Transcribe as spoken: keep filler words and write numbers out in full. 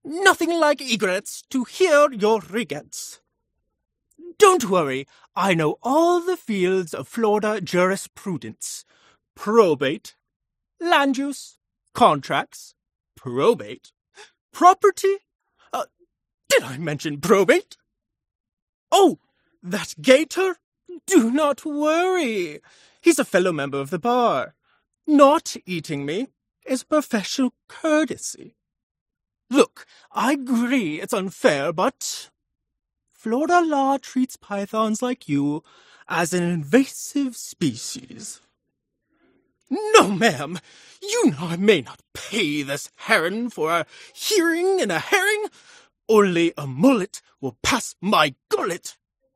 Nothing like egrets to hear your regrets. Don't worry, I know all the fields of Florida jurisprudence. Probate, land use, contracts, probate, property. Uh, did I mention probate? Oh, that Gator? Do not worry. He's a fellow member of the bar. Not eating me is professional courtesy. Look, I agree it's unfair, but Florida law treats pythons like you as an invasive species. No, ma'am. You know I may not pay this heron for a hearing in a herring. Only a mullet will pass my gullet.